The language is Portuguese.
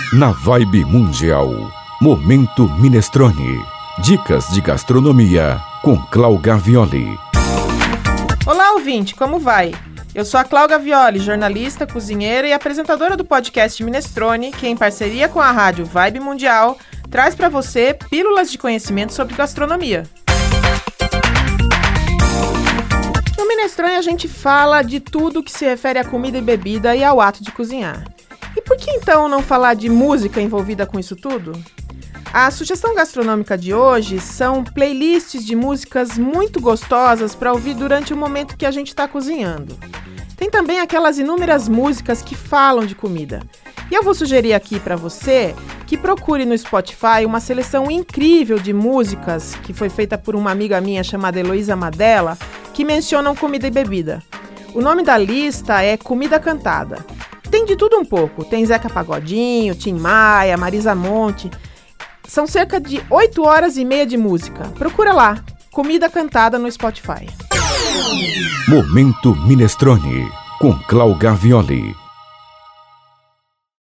Na Vibe Mundial, Momento Minestrone. Dicas de gastronomia com Clau Gavioli. Olá, ouvinte, como vai? Eu sou a Clau Gavioli, jornalista, cozinheira e apresentadora do podcast Minestrone, que em parceria com a rádio Vibe Mundial traz para você pílulas de conhecimento sobre gastronomia. No Minestrone a gente fala de tudo que se refere à comida e bebida e ao ato de cozinhar. E por que então não falar de música envolvida com isso tudo? A sugestão gastronômica de hoje são playlists de músicas muito gostosas para ouvir durante o momento que a gente está cozinhando. Tem também aquelas inúmeras músicas que falam de comida. E eu vou sugerir aqui para você que procure no Spotify uma seleção incrível de músicas que foi feita por uma amiga minha chamada Heloísa Madella, que mencionam comida e bebida. O nome da lista é Comida Cantada. Tem de tudo um pouco. Tem Zeca Pagodinho, Tim Maia, Marisa Monte. São cerca de 8 horas e meia de música. Procura lá, Comida Cantada no Spotify. Momento Minestrone, com Clau Gavioli.